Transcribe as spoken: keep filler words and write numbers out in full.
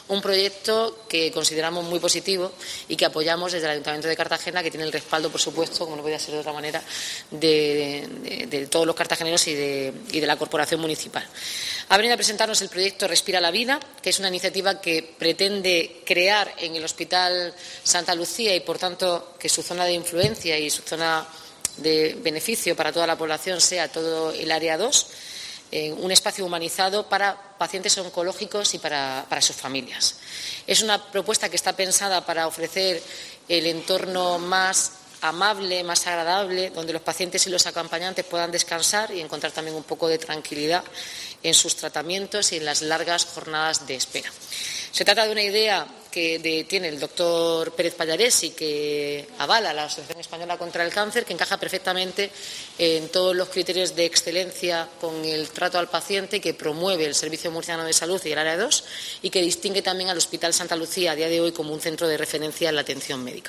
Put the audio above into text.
un proyecto que consideramos muy positivo y que apoyamos desde el Ayuntamiento de Cartagena, que tiene el respaldo, por supuesto, como no podía ser de otra manera, de, de, de todos los cartageneros y de, y de la Corporación Municipal. Ha venido a presentarnos el proyecto Respira la Vida, que es una iniciativa que pretende crear en el Hospital Santa Lucía y, por tanto, que su zona de influencia y su zona de beneficio para toda la población sea todo el área dos, eh, un espacio humanizado para pacientes oncológicos y para, para sus familias. Es una propuesta que está pensada para ofrecer el entorno más amable, más agradable, donde los pacientes y los acompañantes puedan descansar y encontrar también un poco de tranquilidad en sus tratamientos y en las largas jornadas de espera. Se trata de una idea que de, tiene el doctor Pérez Pallarés y que avala la Asociación Española contra el Cáncer, que encaja perfectamente en todos los criterios de excelencia con el trato al paciente, que promueve el Servicio Murciano de Salud y el Área dos y que distingue también al Hospital Santa Lucía a día de hoy como un centro de referencia en la atención médica.